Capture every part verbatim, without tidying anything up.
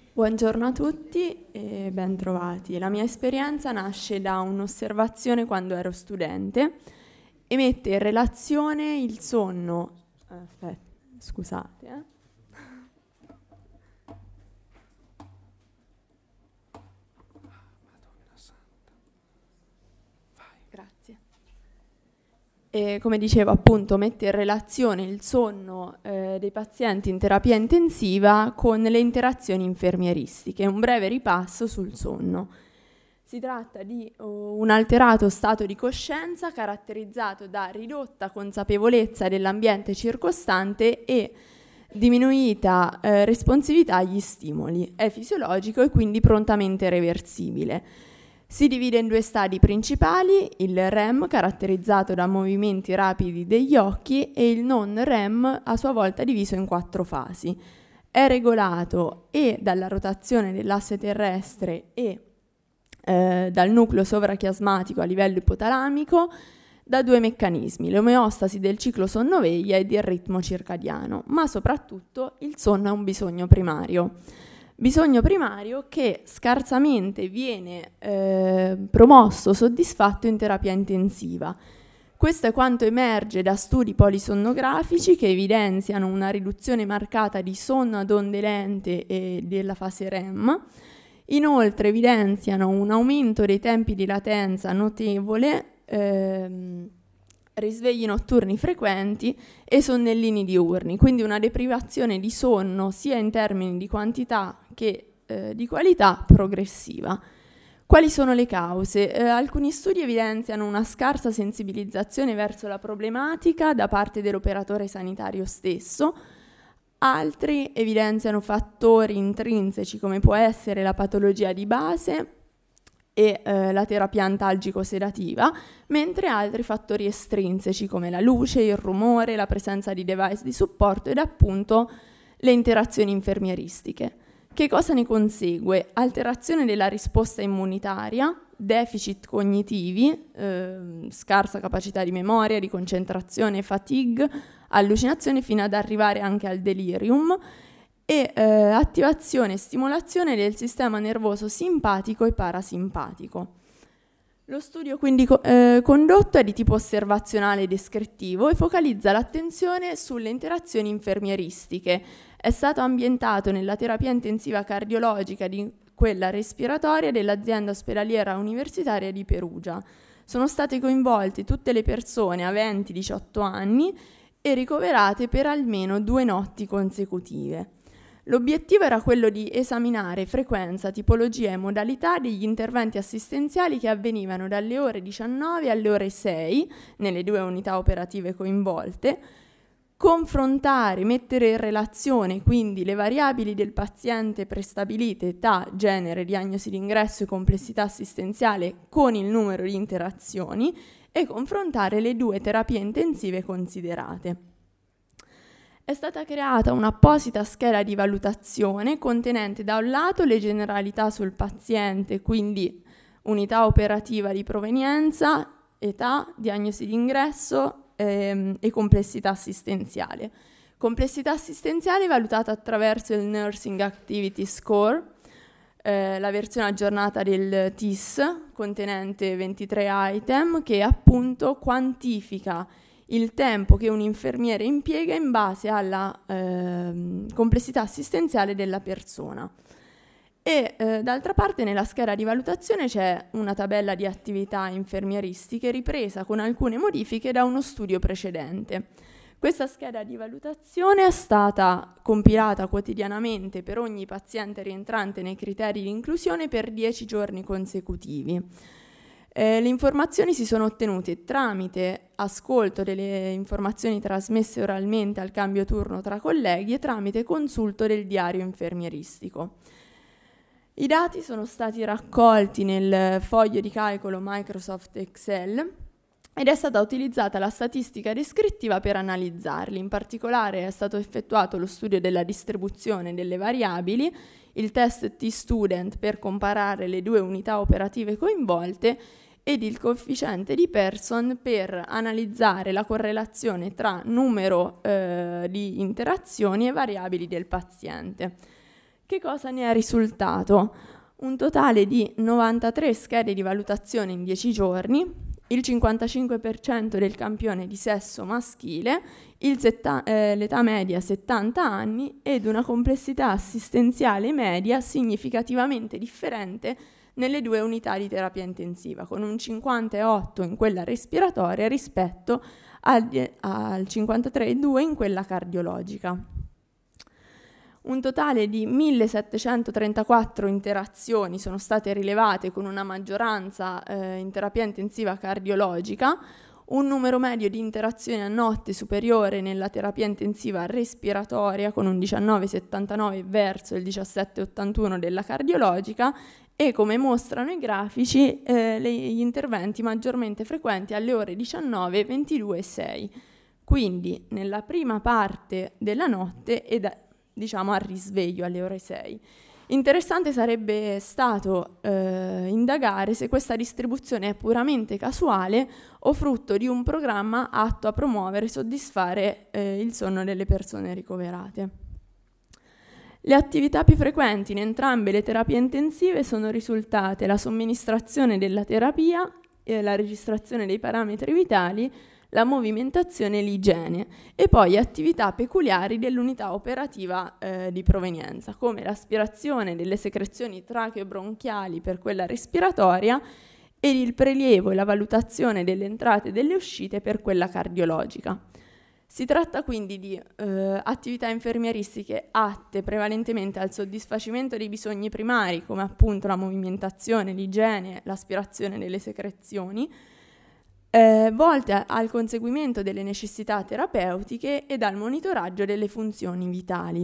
Buongiorno a tutti e bentrovati. La mia esperienza nasce da un'osservazione quando ero studente e mette in relazione il sonno... Aspetta, scusate, eh. Grazie. E come dicevo, appunto, mette in relazione il sonno eh, dei pazienti in terapia intensiva con le interazioni infermieristiche. Un breve ripasso sul sonno. Si tratta di uh, un alterato stato di coscienza caratterizzato da ridotta consapevolezza dell'ambiente circostante e diminuita eh, responsività agli stimoli. È fisiologico e quindi prontamente reversibile. Si divide in due stadi principali, il R E M caratterizzato da movimenti rapidi degli occhi e il non R E M a sua volta diviso in quattro fasi. È regolato e dalla rotazione dell'asse terrestre e eh, dal nucleo sovrachiasmatico a livello ipotalamico da due meccanismi, l'omeostasi del ciclo sonno-veglia e del ritmo circadiano, ma soprattutto il sonno è un bisogno primario. Bisogno primario che scarsamente viene eh, promosso, soddisfatto in terapia intensiva. Questo è quanto emerge da studi polisonnografici che evidenziano una riduzione marcata di sonno ad onde lente e della fase R E M. Inoltre evidenziano un aumento dei tempi di latenza notevole, ehm, risvegli notturni frequenti e sonnellini diurni, quindi una deprivazione di sonno sia in termini di quantità che eh, di qualità progressiva. Quali sono le cause? Eh, alcuni studi evidenziano una scarsa sensibilizzazione verso la problematica da parte dell'operatore sanitario stesso, altri evidenziano fattori intrinseci come può essere la patologia di base e eh, la terapia antalgico-sedativa, mentre altri fattori estrinseci come la luce, il rumore, la presenza di device di supporto ed appunto le interazioni infermieristiche. Che cosa ne consegue? Alterazione della risposta immunitaria, deficit cognitivi, eh, scarsa capacità di memoria, di concentrazione, fatigue, allucinazione fino ad arrivare anche al delirium, e eh, attivazione e stimolazione del sistema nervoso simpatico e parasimpatico. Lo studio quindi co- eh, condotto è di tipo osservazionale e descrittivo e focalizza l'attenzione sulle interazioni infermieristiche. È stato ambientato nella terapia intensiva cardiologica di quella respiratoria dell'azienda ospedaliera universitaria di Perugia. Sono state coinvolte tutte le persone aventi diciotto anni e ricoverate per almeno due notti consecutive. L'obiettivo era quello di esaminare frequenza, tipologia e modalità degli interventi assistenziali che avvenivano dalle ore diciannove alle ore sei nelle due unità operative coinvolte, confrontare, mettere in relazione quindi le variabili del paziente prestabilite, età, genere, diagnosi d'ingresso e complessità assistenziale con il numero di interazioni e confrontare le due terapie intensive considerate. È stata creata un'apposita scheda di valutazione contenente da un lato le generalità sul paziente, quindi unità operativa di provenienza, età, diagnosi d'ingresso ehm, e complessità assistenziale. Complessità assistenziale valutata attraverso il Nursing Activity Score, eh, la versione aggiornata del T I S contenente ventitré item che appunto quantifica il tempo che un infermiere impiega in base alla eh, complessità assistenziale della persona. E eh, d'altra parte nella scheda di valutazione c'è una tabella di attività infermieristiche ripresa con alcune modifiche da uno studio precedente. Questa scheda di valutazione è stata compilata quotidianamente per ogni paziente rientrante nei criteri di inclusione per dieci giorni consecutivi. Eh, le informazioni si sono ottenute tramite ascolto delle informazioni trasmesse oralmente al cambio turno tra colleghi e tramite consulto del diario infermieristico. I dati sono stati raccolti nel foglio di calcolo Microsoft Excel ed è stata utilizzata la statistica descrittiva per analizzarli. In particolare è stato effettuato lo studio della distribuzione delle variabili, il test T-Student per comparare le due unità operative coinvolte ed il coefficiente di Pearson per analizzare la correlazione tra numero eh, di interazioni e variabili del paziente. Che cosa ne è risultato? Un totale di novantatré schede di valutazione in dieci giorni, il cinquantacinque per cento del campione di sesso maschile, il setta- eh, l'età media settanta anni ed una complessità assistenziale media significativamente differente nelle due unità di terapia intensiva, con un cinquantotto in quella respiratoria rispetto al, al cinquantatré virgola due in quella cardiologica. Un totale di millesettecentotrentaquattro interazioni sono state rilevate, con una maggioranza eh, in terapia intensiva cardiologica, un numero medio di interazioni a notte superiore nella terapia intensiva respiratoria, con un diciannove virgola settantanove verso il diciassette virgola ottantuno della cardiologica, e come mostrano i grafici eh, le, gli interventi maggiormente frequenti alle ore diciannove, ventidue e sei, quindi nella prima parte della notte e da, diciamo al risveglio alle ore sei. Interessante sarebbe stato eh, indagare se questa distribuzione è puramente casuale o frutto di un programma atto a promuovere e soddisfare eh, il sonno delle persone ricoverate. Le attività più frequenti in entrambe le terapie intensive sono risultate la somministrazione della terapia, eh, la registrazione dei parametri vitali, la movimentazione e l'igiene, e poi attività peculiari dell'unità operativa eh, di provenienza, come l'aspirazione delle secrezioni tracheobronchiali per quella respiratoria ed il prelievo e la valutazione delle entrate e delle uscite per quella cardiologica. Si tratta quindi di eh, attività infermieristiche atte prevalentemente al soddisfacimento dei bisogni primari, come appunto la movimentazione, l'igiene, l'aspirazione delle secrezioni, Eh, volte al conseguimento delle necessità terapeutiche ed al monitoraggio delle funzioni vitali.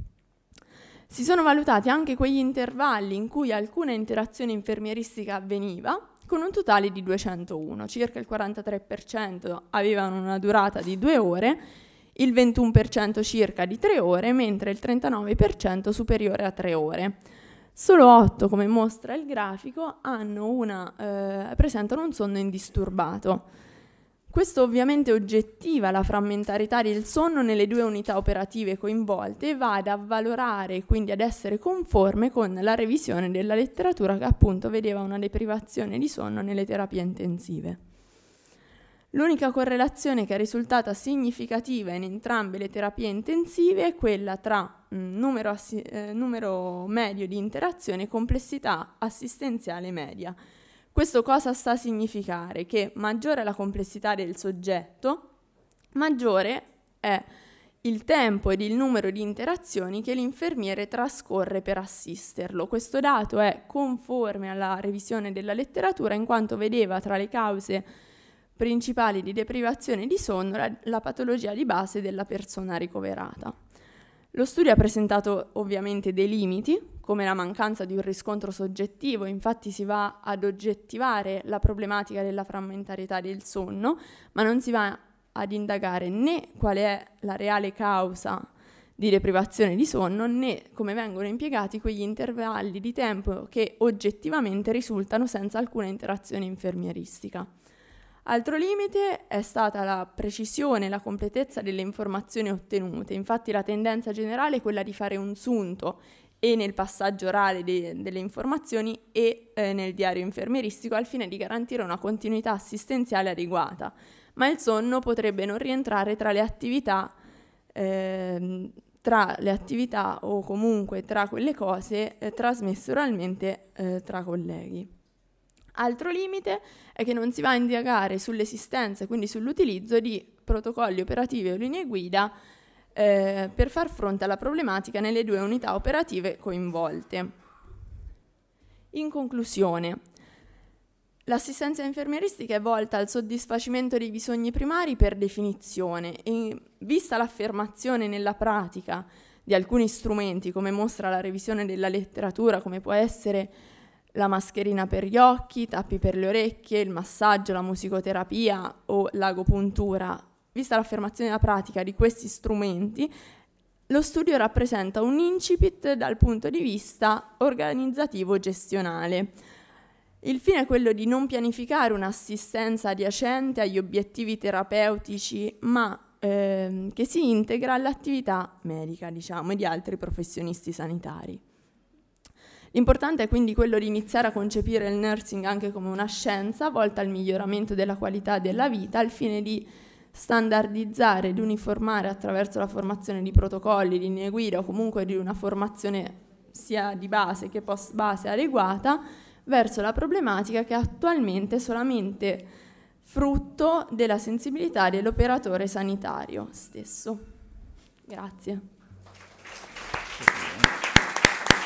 Si sono valutati anche quegli intervalli in cui alcuna interazione infermieristica avveniva, con un totale di duecentouno, circa il quarantatré per cento avevano una durata di due ore, il ventuno per cento circa di tre ore, mentre il trentanove per cento superiore a tre ore. Solo otto, come mostra il grafico, hanno una, eh, presentano un sonno indisturbato. Questo ovviamente oggettiva la frammentarietà del sonno nelle due unità operative coinvolte e va ad avvalorare e quindi ad essere conforme con la revisione della letteratura che appunto vedeva una deprivazione di sonno nelle terapie intensive. L'unica correlazione che è risultata significativa in entrambe le terapie intensive è quella tra mh, numero, assi- eh, numero medio di interazioni e complessità assistenziale media. Questo cosa sta a significare? Che maggiore è la complessità del soggetto, maggiore è il tempo ed il numero di interazioni che l'infermiere trascorre per assisterlo. Questo dato è conforme alla revisione della letteratura, in quanto vedeva tra le cause principali di deprivazione di sonno la, la patologia di base della persona ricoverata. Lo studio ha presentato ovviamente dei limiti, come la mancanza di un riscontro soggettivo, infatti si va ad oggettivare la problematica della frammentarietà del sonno, ma non si va ad indagare né quale è la reale causa di deprivazione di sonno, né come vengono impiegati quegli intervalli di tempo che oggettivamente risultano senza alcuna interazione infermieristica. Altro limite è stata la precisione e la completezza delle informazioni ottenute. Infatti la tendenza generale è quella di fare un sunto e nel passaggio orale de- delle informazioni e eh, nel diario infermieristico al fine di garantire una continuità assistenziale adeguata, ma il sonno potrebbe non rientrare tra le attività eh, tra le attività o comunque tra quelle cose eh, trasmesse oralmente eh, tra colleghi. Altro limite è che non si va a indagare sull'esistenza e quindi sull'utilizzo di protocolli operativi o linee guida eh, per far fronte alla problematica nelle due unità operative coinvolte. In conclusione, l'assistenza infermieristica è volta al soddisfacimento dei bisogni primari per definizione e, vista l'affermazione nella pratica di alcuni strumenti, come mostra la revisione della letteratura, come può essere la mascherina per gli occhi, tappi per le orecchie, il massaggio, la musicoterapia o l'agopuntura, vista l'affermazione della pratica di questi strumenti, lo studio rappresenta un incipit dal punto di vista organizzativo-gestionale. Il fine è quello di non pianificare un'assistenza adiacente agli obiettivi terapeutici, ma ehm, che si integra all'attività medica, diciamo, e di altri professionisti sanitari. L'importante è quindi quello di iniziare a concepire il nursing anche come una scienza volta al miglioramento della qualità della vita, al fine di standardizzare ed uniformare attraverso la formazione di protocolli, linee guida o comunque di una formazione sia di base che post base adeguata verso la problematica che è attualmente solamente frutto della sensibilità dell'operatore sanitario stesso. Grazie.